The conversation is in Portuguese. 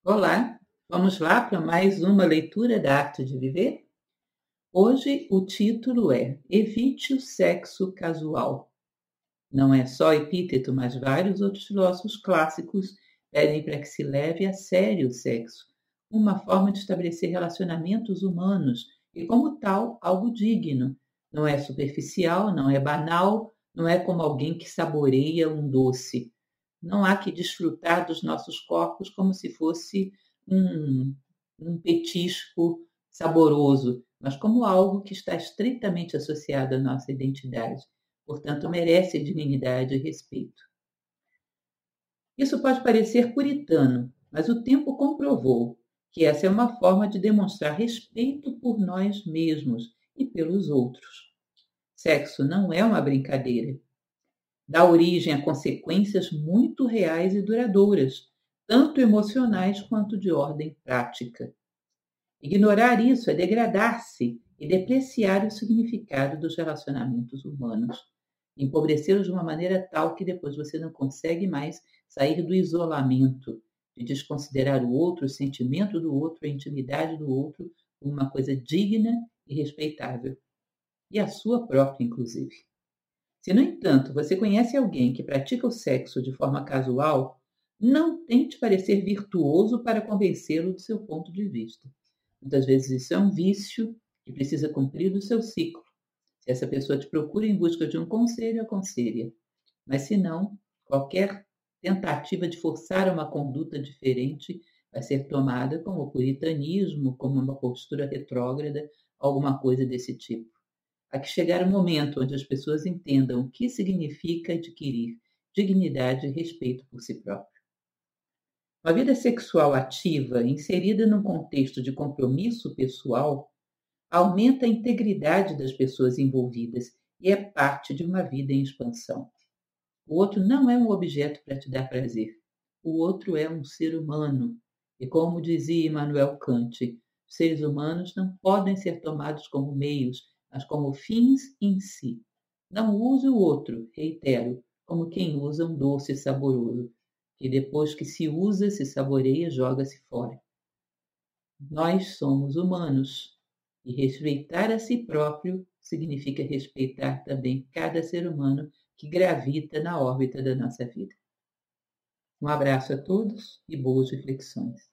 Olá, vamos lá para mais uma leitura da Arte de Viver? Hoje o título é Evite o Sexo Casual. Não é só epíteto, mas vários outros filósofos clássicos pedem para que se leve a sério o sexo, uma forma de estabelecer relacionamentos humanos e, como tal, algo digno. Não é superficial, não é banal, não é como alguém que saboreia um doce. Não há que desfrutar dos nossos corpos como se fosse um, um petisco saboroso, mas como algo que está estritamente associado à nossa identidade. Portanto, merece dignidade e respeito. Isso pode parecer puritano, mas o tempo comprovou que essa é uma forma de demonstrar respeito por nós mesmos e pelos outros. Sexo não é uma brincadeira, dá origem a consequências muito reais e duradouras, tanto emocionais quanto de ordem prática. Ignorar isso é degradar-se e depreciar o significado dos relacionamentos humanos, empobrecê-los de uma maneira tal que depois você não consegue mais sair do isolamento, de desconsiderar o outro, o sentimento do outro, a intimidade do outro, como uma coisa digna e respeitável, e a sua própria, inclusive. Se, no entanto, você conhece alguém que pratica o sexo de forma casual, não tente parecer virtuoso para convencê-lo do seu ponto de vista. Muitas vezes isso é um vício que precisa cumprir o seu ciclo. Se essa pessoa te procura em busca de um conselho, aconselha. Mas se não, qualquer tentativa de forçar uma conduta diferente vai ser tomada como puritanismo, como uma postura retrógrada, alguma coisa desse tipo. Há que chegar o momento onde as pessoas entendam o que significa adquirir dignidade e respeito por si próprio. Uma vida sexual ativa, inserida num contexto de compromisso pessoal, aumenta a integridade das pessoas envolvidas e é parte de uma vida em expansão. O outro não é um objeto para te dar prazer. O outro é um ser humano. E como dizia Immanuel Kant, os seres humanos não podem ser tomados como meios, mas como fins em si. Não use o outro, reitero, como quem usa um doce saboroso, que depois que se usa, se saboreia, joga-se fora. Nós somos humanos e respeitar a si próprio significa respeitar também cada ser humano que gravita na órbita da nossa vida. Um abraço a todos e boas reflexões.